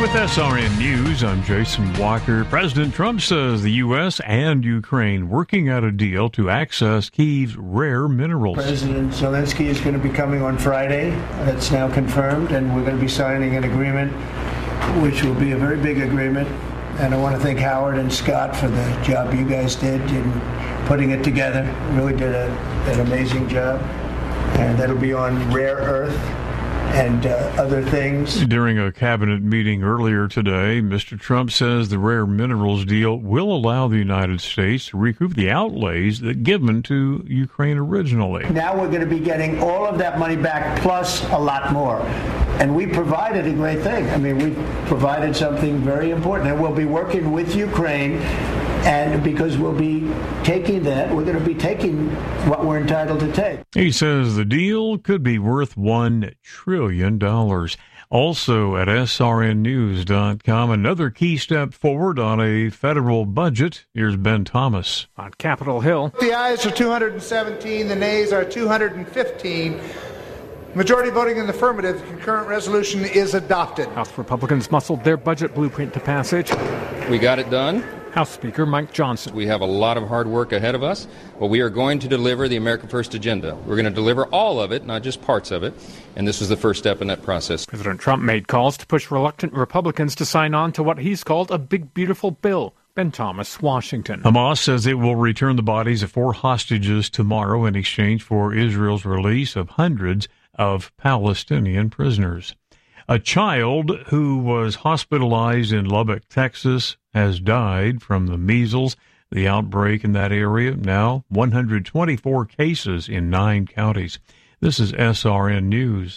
With SRN News, I'm Jason Walker. President Trump says the U.S. and Ukraine working out a deal to access Kyiv's rare minerals. President Zelensky is going to be coming on Friday. That's now confirmed, and we're going to be signing an agreement, which will be a very big agreement. And I want to thank Howard and Scott for the job you guys did in putting it together. Really did an amazing job. And that'll be on rare earth and other things. During a cabinet meeting earlier today, Mr. Trump says the rare minerals deal will allow the United States to recoup the outlays that given to Ukraine originally. Now we're going to be getting all of that money back plus a lot more. And we provided a great thing. I mean, we provided something very important. And we'll be working with Ukraine, and because we'll be taking that, we're going to be taking what we're entitled to take. He says the deal could be worth $1 trillion. Also at srnnews.com, another key step forward on a federal budget. Here's Ben Thomas. On Capitol Hill. The ayes are 217, the nays are 215. Majority voting in the affirmative, the concurrent resolution is adopted. House Republicans muscled their budget blueprint to passage. We got it done. House Speaker Mike Johnson. We have a lot of hard work ahead of us, but we are going to deliver the America First agenda. We're going to deliver all of it, not just parts of it, and this was the first step in that process. President Trump made calls to push reluctant Republicans to sign on to what he's called a big, beautiful bill. Ben Thomas, Washington. Hamas says it will return the bodies of 4 hostages tomorrow in exchange for Israel's release of hundreds of Palestinian prisoners. A child who was hospitalized in Lubbock, Texas, has died from the measles. The outbreak in that area, now 124 cases in 9 counties. This is SRN News.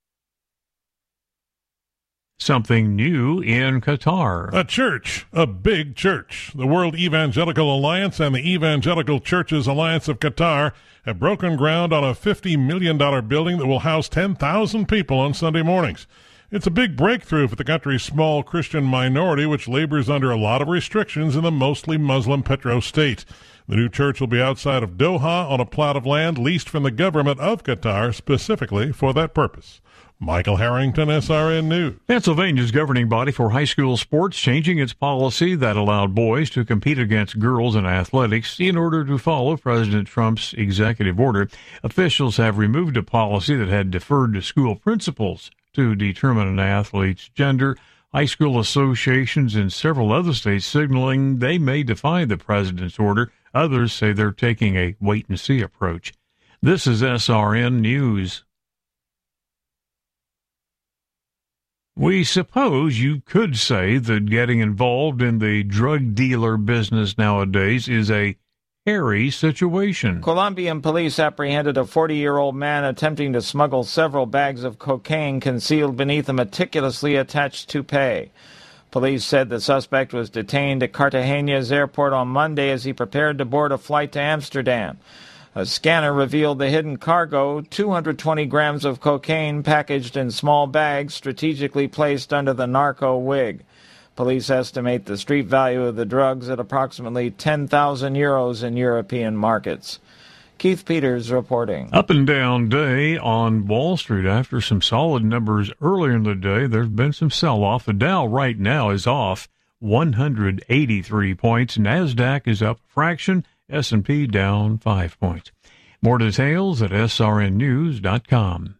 Something new in Qatar. A church, a big church. The World Evangelical Alliance and the Evangelical Churches Alliance of Qatar have broken ground on a $50 million building that will house 10,000 people on Sunday mornings. It's a big breakthrough for the country's small Christian minority, which labors under a lot of restrictions in the mostly Muslim Petro state. The new church will be outside of Doha on a plot of land leased from the government of Qatar specifically for that purpose. Michael Harrington, SRN News. Pennsylvania's governing body for high school sports changing its policy that allowed boys to compete against girls in athletics in order to follow President Trump's executive order. Officials have removed a policy that had deferred to school principals to determine an athlete's gender. High school associations in several other states signaling they may defy the president's order. Others say they're taking a wait-and-see approach. This is SRN News. We suppose you could say that getting involved in the drug dealer business nowadays is a hairy situation. Colombian police apprehended a 40-year-old man attempting to smuggle several bags of cocaine concealed beneath a meticulously attached toupee. Police said the suspect was detained at Cartagena's airport on Monday as he prepared to board a flight to Amsterdam. A scanner revealed the hidden cargo, 220 grams of cocaine packaged in small bags strategically placed under the narco wig. Police estimate the street value of the drugs at approximately 10,000 euros in European markets. Keith Peters reporting. Up and down day on Wall Street after some solid numbers earlier in the day. There's been some sell-off. The Dow right now is off 183 points. NASDAQ is up a fraction. S&P down 5 points. More details at srnnews.com.